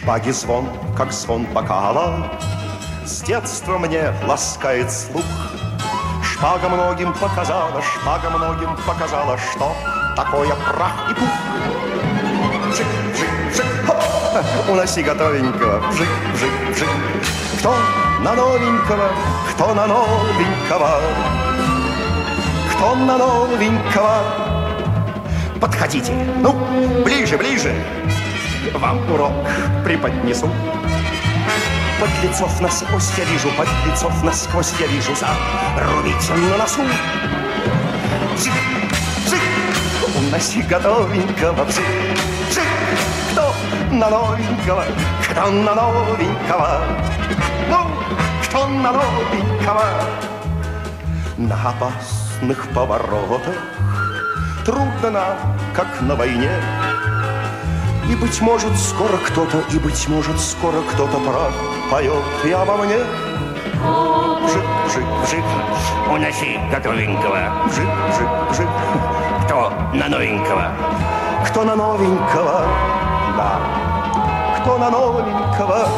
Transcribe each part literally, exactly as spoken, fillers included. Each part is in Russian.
Шпаги звон, как звон бокала, с детства мне ласкает слух. Шпага многим показала, шпага многим показала, что такое прах и пух. Вжик, вжик, вжик, хоп, уноси готовенького, вжик, вжик, вжик. Кто на новенького, кто на новенького, кто на новенького. Подходите, ну, ближе, ближе, вам урок преподнесу. Подлецов насквозь я вижу, подлецов насквозь я вижу, зарубите на носу. Вжик, вжик, уноси готовенького, вжик, вжик. Кто на новенького, кто на новенького, ну, кто на новенького. На опасных поворотах трудно нам, как на войне. И, быть может, скоро кто-то, и, быть может, скоро кто-то пропоет и обо мне. Вжик, вжик, вжик, уноси готовенького. вжик, вжик, вжик. Кто на новенького? Кто на новенького, да, кто на новенького.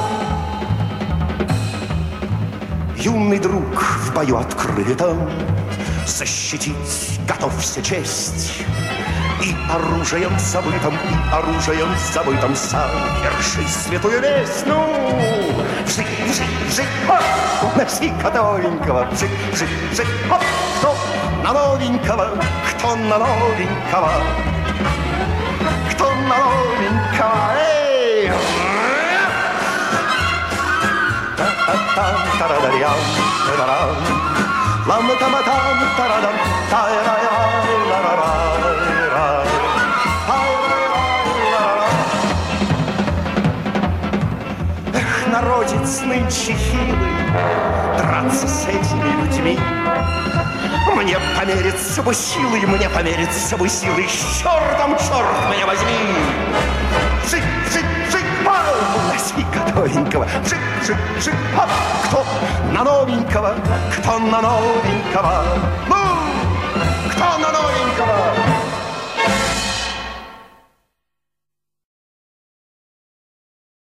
Юный друг в бою открытом защитить готовься честь. И оружием забытым, и оружием забытым соверши святую весть. Ну, вжик, вжик, вжик, хоп, уноси готовенького, вжик, вжик, вжик, хоп. Кто на новенького, кто на новенького, кто на новенького, эй! Та-та-та-та-ра-ра-рям, та-ра-рам, лам-та-ма-там, та-ра-дам, та-ра-ра-ра-ра-ра. Эх, народец нынче хилый, драться с этими людьми. Мне помериться бы силой, мне помериться бы силой, с чертом, черт меня возьми. Вжик, вжик, вжик, пау, уноси готовенького, вжик, вжик, вжик, хоп. Кто на новенького, кто на новенького, ну, кто на новенького.